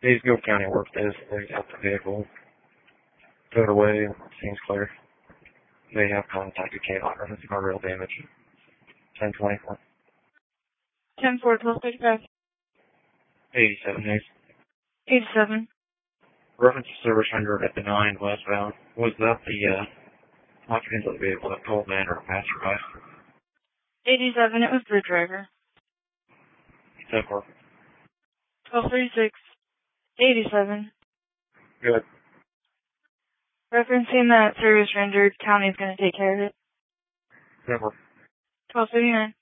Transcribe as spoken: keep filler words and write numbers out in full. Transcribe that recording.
These Gulf County work this. They got the vehicle towed away. Seems clear. They have contacted K nine. Reference guardrail damage. ten twenty-four. ten four, twelve thirty-five. eighty-seven days. eighty-seven. Reference to service rendered at the nine westbound. Was that the uh, occupant of the vehicle, a told man or a passerby? eighty-seven, it was the driver. ten four. twelve thirty-six. eighty-seven. Good. Referencing that service rendered, county's going to take care of it. ten four. twelve thirty-nine.